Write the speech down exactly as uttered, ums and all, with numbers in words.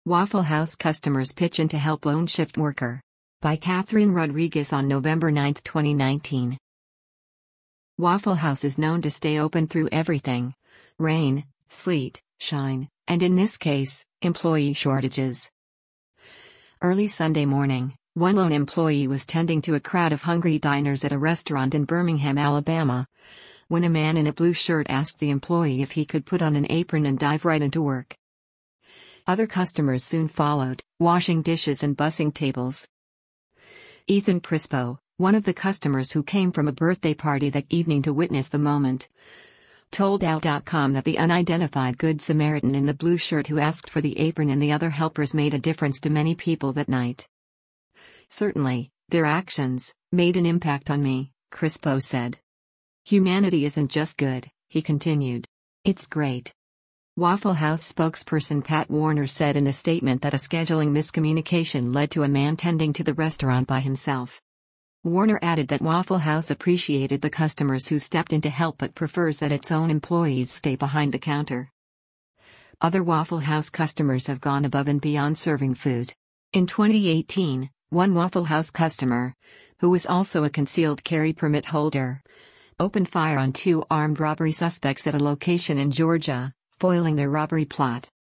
Waffle House customers pitch in to help lone shift worker. By Catherine Rodriguez on November ninth, twenty nineteen. Waffle House is known to stay open through everything: rain, sleet, shine, and in this case, employee shortages. Early Sunday morning, one lone employee was tending to a crowd of hungry diners at a restaurant in Birmingham, Alabama, when a man in a blue shirt asked the employee if he could put on an apron and dive right into work. Other customers soon followed, washing dishes and bussing tables. Ethan Prispo, one of the customers who came from a birthday party that evening to witness the moment, told A L dot com that the unidentified Good Samaritan in the blue shirt who asked for the apron and the other helpers made a difference to many people that night. "Certainly, their actions made an impact on me," Crispo said. "Humanity isn't just good," he continued. "It's great." Waffle House spokesperson Pat Warner said in a statement that a scheduling miscommunication led to a man tending to the restaurant by himself. Warner added that Waffle House appreciated the customers who stepped in to help but prefers that its own employees stay behind the counter. Other Waffle House customers have gone above and beyond serving food. In twenty eighteen, one Waffle House customer, who was also a concealed carry permit holder, opened fire on two armed robbery suspects at a location in Georgia, foiling their robbery plot.